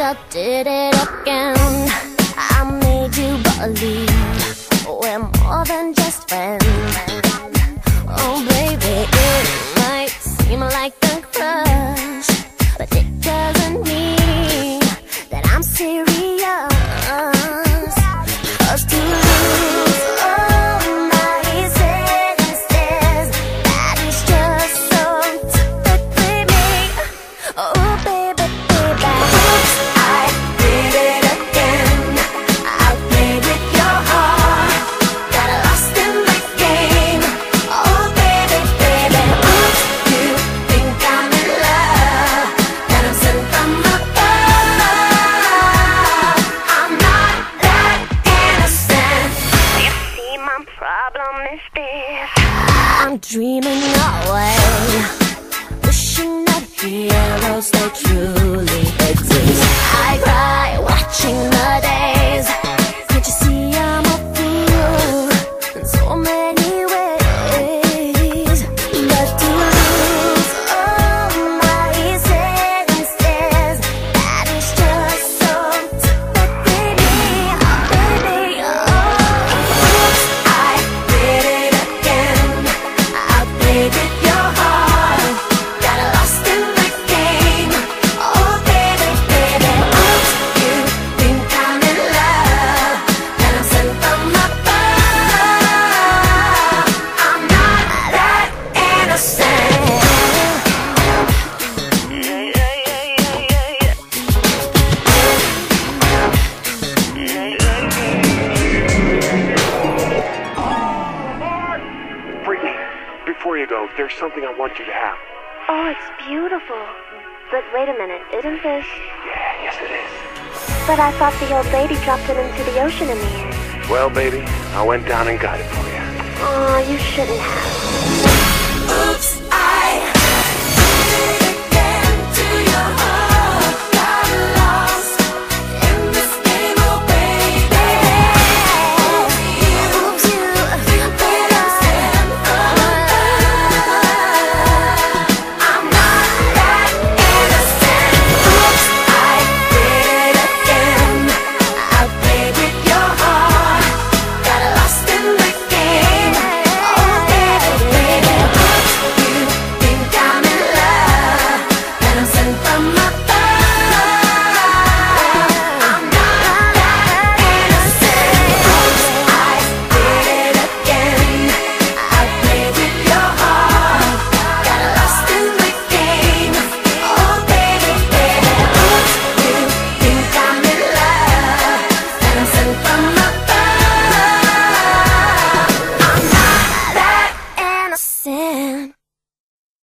I did it again. I made you believe we're more than just friends. Oh baby, it might seem like a crush, but it doesn't mean that I'm serious. 'Cause to lose all my senses, that is just so typically me. Oh baby, baby, oops, I did it again. I played with your heart, got lost in the game. Oh baby, baby, oops, you think I'm in love, that I'm sent from above. I'm not that innocent. You see, my problem is this: I'm dreaming away, wishing that heroes they truly exist. I cry watching the days. Can't you see I'm a fool in so many ways? But to lose all my senses, that is just so typically me. Oh baby, oh, oops, I did it again. I played with your heart, got lost in the game. Oh baby, baby, oops, you think I'm in love, that I'm sent from above. I'm not that innocent. Brittany, before you go, there's something I want you to have. Oh, it's beautiful. But wait a minute, isn't this? Yeah, yes it is. But I thought the old lady dropped it into the ocean in the end. Well, baby, I went down and got it for you. Oh, you shouldn't have.